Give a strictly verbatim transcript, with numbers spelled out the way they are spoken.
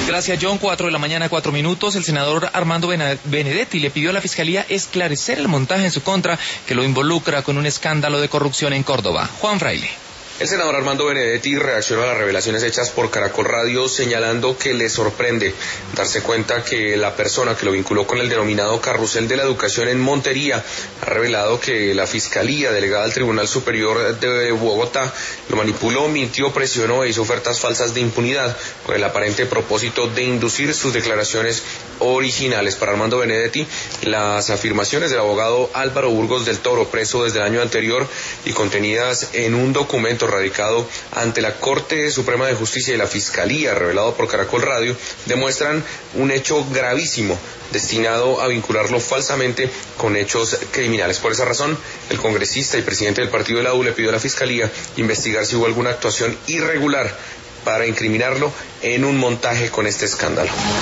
Gracias, John. Cuatro de la mañana, cuatro minutos. El senador Armando Benedetti le pidió a la Fiscalía esclarecer el montaje en su contra que lo involucra con un escándalo de corrupción en Córdoba. Juan Fraile. El senador Armando Benedetti reaccionó a las revelaciones hechas por Caracol Radio, señalando que le sorprende darse cuenta que la persona que lo vinculó con el denominado carrusel de la educación en Montería ha revelado que la Fiscalía, delegada al Tribunal Superior de Bogotá, lo manipuló, mintió, presionó e hizo ofertas falsas de impunidad con el aparente propósito de inducir sus declaraciones originales. Para Armando Benedetti, las afirmaciones del abogado Álvaro Burgos del Toro, preso desde el año anterior y contenidas en un documento radicado ante la Corte Suprema de Justicia y la Fiscalía, revelado por Caracol Radio, demuestran un hecho gravísimo destinado a vincularlo falsamente con hechos criminales. Por esa razón, el congresista y presidente del partido de la U le pidió a la Fiscalía investigar si hubo alguna actuación irregular para incriminarlo en un montaje con este escándalo.